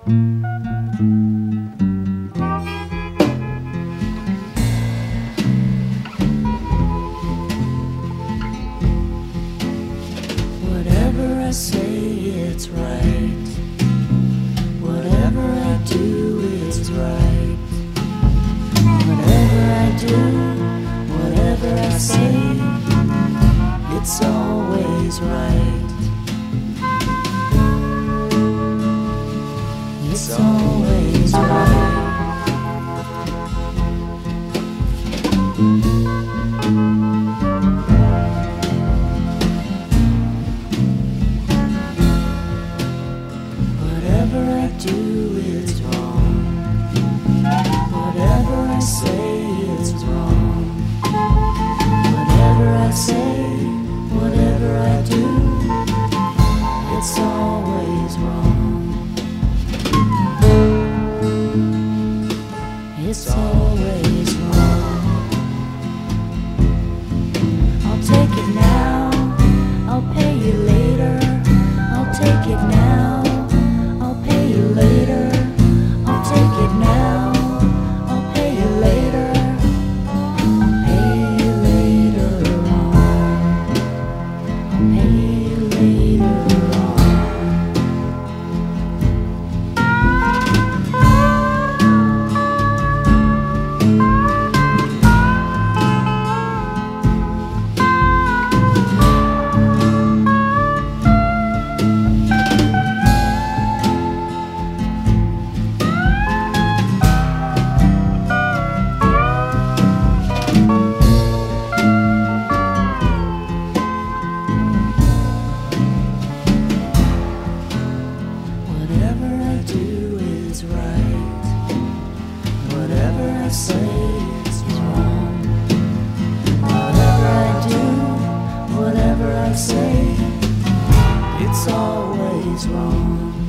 Whatever I say, it's right. Whatever I do, it's right. Whatever I do, whatever I say, it's always right. It's always right. Whatever I do is wrong. Whatever I say is wrong. Whatever I say, whatever I do, it's always wrong. It's always wrong. I'll take it now, I'll pay you later. I'll take it now, I'll pay you later. I'll take it now, I'll pay you later. I'll pay you later on. I'll pay you later on. Whatever I do is right. Whatever I say is wrong. Whatever I do, whatever I say, it's always wrong.